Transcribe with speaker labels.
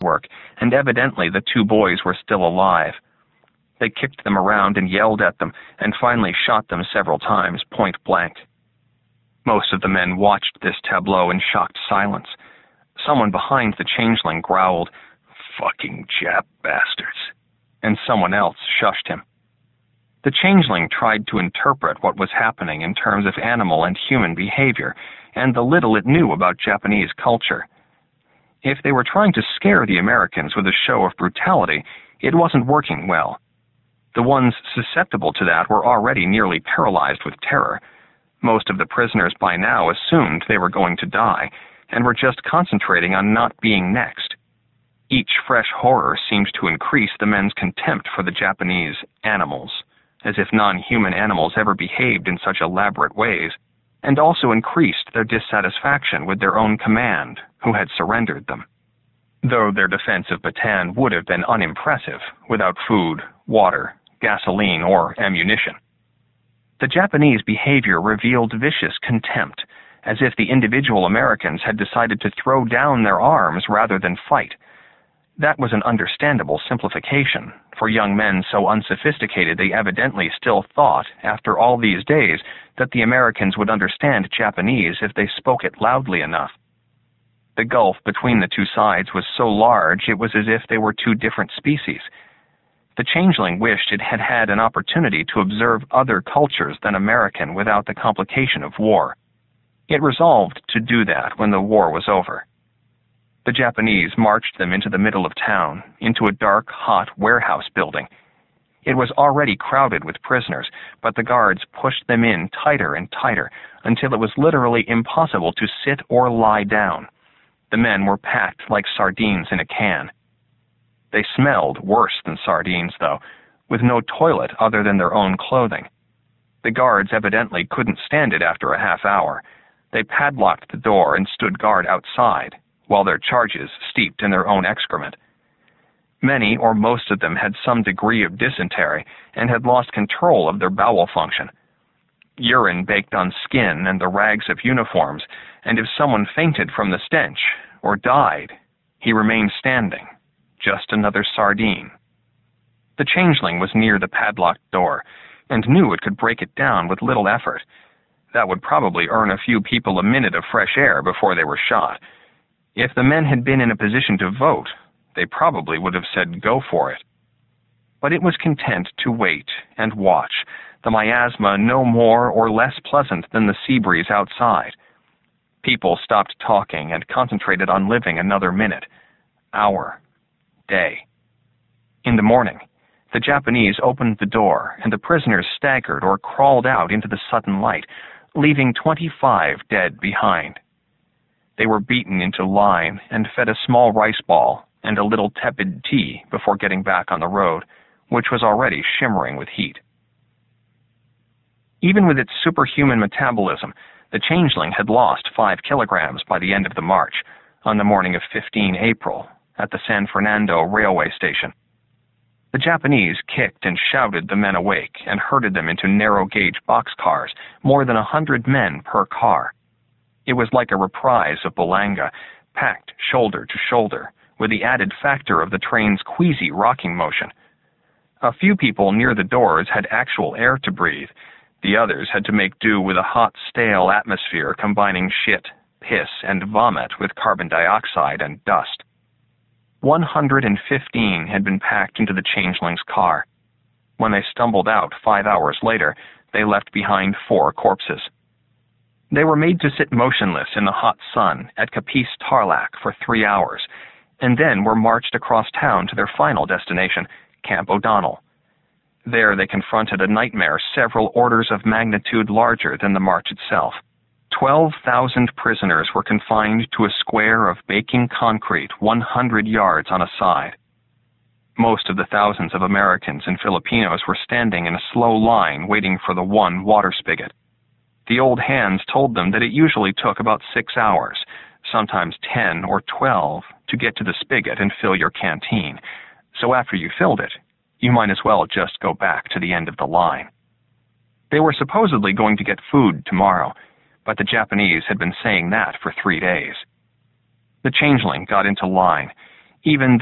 Speaker 1: work, and evidently the two boys were still alive. They kicked them around and yelled at them, and finally shot them several times, point blank. Most of the men watched this tableau in shocked silence. Someone behind the changeling growled, "Fucking Jap bastards," and someone else shushed him. The changeling tried to interpret what was happening in terms of animal and human behavior, and the little it knew about Japanese culture. If they were trying to scare the Americans with a show of brutality, it wasn't working well. The ones susceptible to that were already nearly paralyzed with terror. Most of the prisoners by now assumed they were going to die, and were just concentrating on not being next. Each fresh horror seemed to increase the men's contempt for the Japanese animals, as if non-human animals ever behaved in such elaborate ways, and also increased their dissatisfaction with their own command, who had surrendered them. Though their defense of Bataan would have been unimpressive without food, water, gasoline, or ammunition. The Japanese behavior revealed vicious contempt, as if the individual Americans had decided to throw down their arms rather than fight. That was an understandable simplification, for young men so unsophisticated they evidently still thought, after all these days, that the Americans would understand Japanese if they spoke it loudly enough. The gulf between the two sides was so large it was as if they were two different species. The changeling wished it had had an opportunity to observe other cultures than American without the complication of war. It resolved to do that when the war was over. The Japanese marched them into the middle of town, into a dark, hot warehouse building. It was already crowded with prisoners, but the guards pushed them in tighter and tighter until it was literally impossible to sit or lie down. The men were packed like sardines in a can. They smelled worse than sardines, though, with no toilet other than their own clothing. The guards evidently couldn't stand it after a half hour. They padlocked the door and stood guard outside, while their charges steeped in their own excrement. Many or most of them had some degree of dysentery and had lost control of their bowel function. Urine baked on skin and the rags of uniforms, and if someone fainted from the stench or died, he remained standing, just another sardine. The changeling was near the padlocked door, and knew it could break it down with little effort. That would probably earn a few people a minute of fresh air before they were shot. If the men had been in a position to vote, they probably would have said go for it. But it was content to wait and watch, the miasma no more or less pleasant than the sea breeze outside. People stopped talking and concentrated on living another minute, hour, day. In the morning, the Japanese opened the door, and the prisoners staggered or crawled out into the sudden light, leaving 25 dead behind. They were beaten into line and fed a small rice ball and a little tepid tea before getting back on the road, which was already shimmering with heat. Even with its superhuman metabolism, the changeling had lost 5 kilograms by the end of the march, on the morning of 15 April, at the San Fernando railway station. The Japanese kicked and shouted the men awake and herded them into narrow-gauge boxcars, more than 100 men per car. It was like a reprise of Bolanga, packed shoulder to shoulder, with the added factor of the train's queasy rocking motion. A few people near the doors had actual air to breathe. The others had to make do with a hot, stale atmosphere combining shit, piss, and vomit with carbon dioxide and dust. 115 had been packed into the changeling's car. When they stumbled out 5 hours later, they left behind 4 corpses. They were made to sit motionless in the hot sun at Capiz Tarlac for 3 hours, and then were marched across town to their final destination, Camp O'Donnell. There they confronted a nightmare several orders of magnitude larger than the march itself. 12,000 prisoners were confined to a square of baking concrete 100 yards on a side. Most of the thousands of Americans and Filipinos were standing in a slow line waiting for the one water spigot. The old hands told them that it usually took about 6 hours, sometimes 10 or 12, to get to the spigot and fill your canteen. So after you filled it, you might as well just go back to the end of the line. They were supposedly going to get food tomorrow, but the Japanese had been saying that for 3 days. The changeling got into line, even